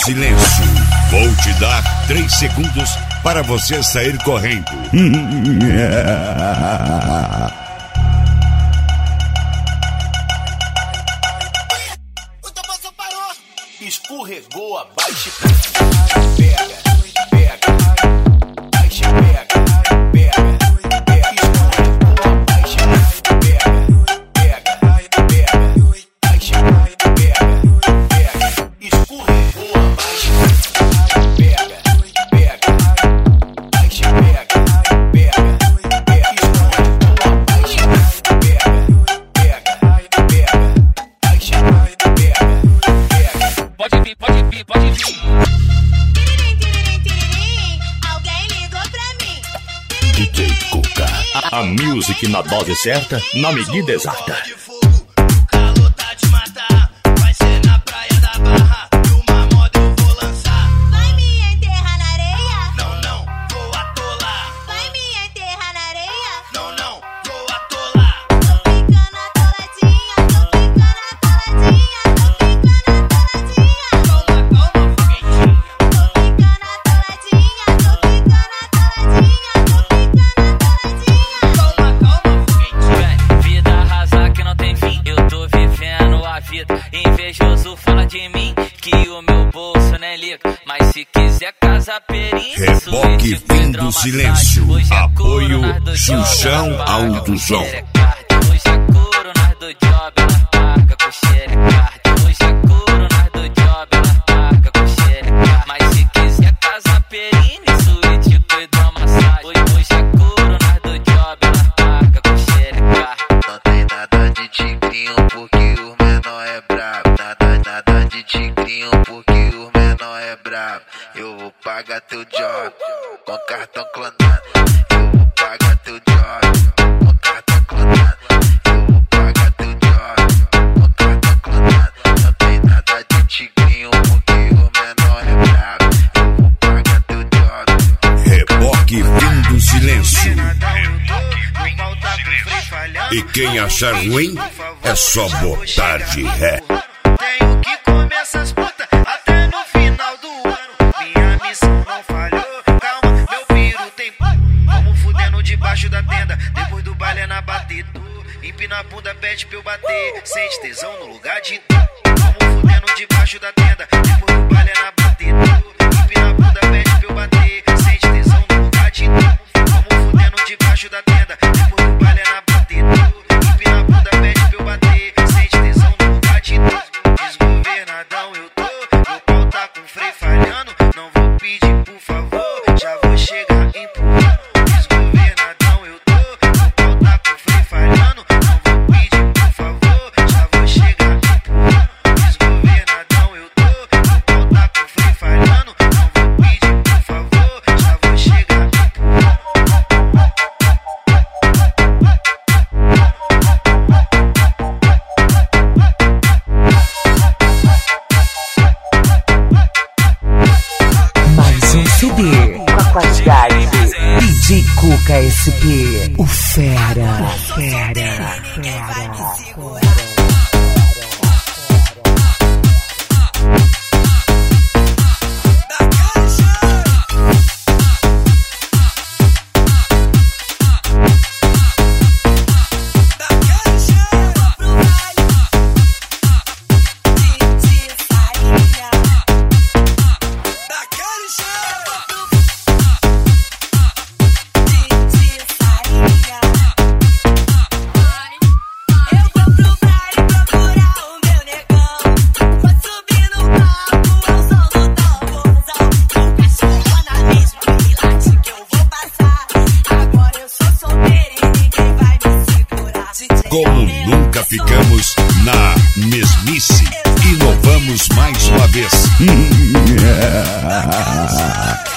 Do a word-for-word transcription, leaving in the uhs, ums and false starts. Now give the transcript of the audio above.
silêncio. Vou te dar três segundos para você sair correndo. O tamanho parou. Escorregou abaixo. Pega, pega. Baixa, pega, pega. A music na dose certa, na medida exata. Invejoso fala de mim que o meu bolso não é lico, mas se quiser casa perinha, Reboque fim do silêncio. Apoio Xuxão Autozão. Hoje é couro, nós do job, ela paga com xerecard. Hoje é couro, nós do job, ela paga com xerecard. Mas se quiser casa perinha, suíte com hidromassagem. Hoje é couro, nós do job, ela paga com xerecard. Não tem nada de tigrinho porque o menor é brabo. Nada, nada de tigrinho porque o menor é brabo. Eu vou pagar teu job com cartão clonado. Eu vou pagar teu job com cartão clonado. Eu vou pagar teu job com cartão clonado. Não tem nada de tigrinho porque o menor é brabo. Eu vou pagar teu job. Reboque fim do silêncio. E quem achar ruim é só botar de ré. Tenho que comer essas putas até no final do ano. Minha missão não falhou. Calma, meu piro tem vamos fudendo debaixo da tenda. Depois do baile é na batida. Empina a bunda, pede pra eu bater. Sente tesão no lugar de vamos fudendo debaixo da tenda. Depois do baile é na batida. Empina a bunda, pede pra eu bater. Sente tesão no lugar de vamos fudendo debaixo da tenda. Depois do baile é na batida. Empina a bunda, pede pra eu bater. Sente tesão no lugar de desgovernadão eu tô. Meu pau tá com freio falhando. Não vou pedir por favor, já vou chegar empurrando. Desgovernadão eu tô. Meu pau tá com freio falhando. Não vou pedir por favor, já vou chegar empurrando. Desgovernadão eu tô. Meu pau tá com freio falhando. Não vou pedir por favor, já vou chegar empurrando. Mais um C D com a qualidade D J Cuca S P, o fera, fera, fera. Como nunca ficamos na mesmice, inovamos mais uma vez.